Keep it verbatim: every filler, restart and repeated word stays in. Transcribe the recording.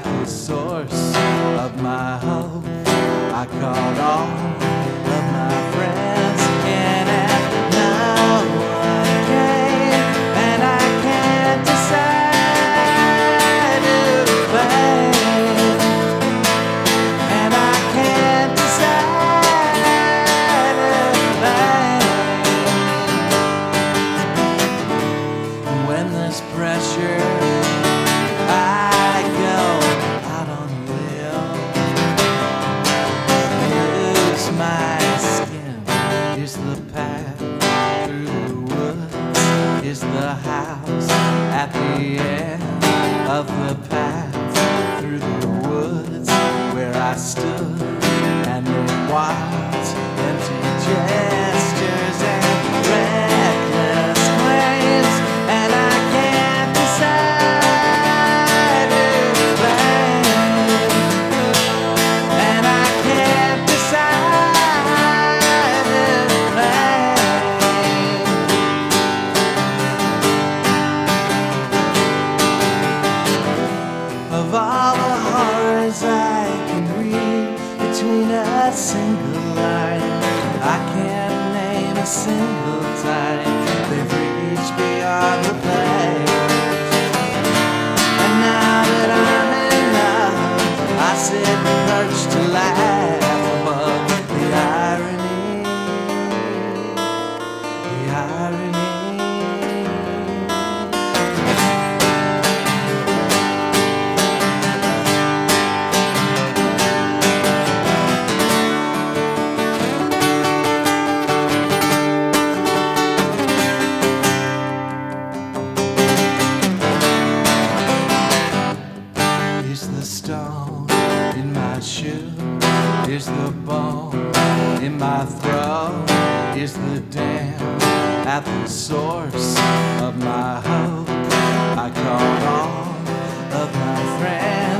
at the source of my hope. I called all of my friends in and no one came, and I can't decide who to blame, and I can't decide who to blame. When there's pressure, is the path through the woods, is the house at the end of the path through the woods where I stood and made wild empty gestures and reckless claims, and I can't decide who to blame, and I can't decide of all the horrors I can read between a single line. I can't name a single time they've reached beyond the page. And now that I'm in love, I sit perched to laugh above the irony, the irony. Is the stone in my shoe? Is the bone in my throat? Is the dam at the source of my hope? I called all of my friends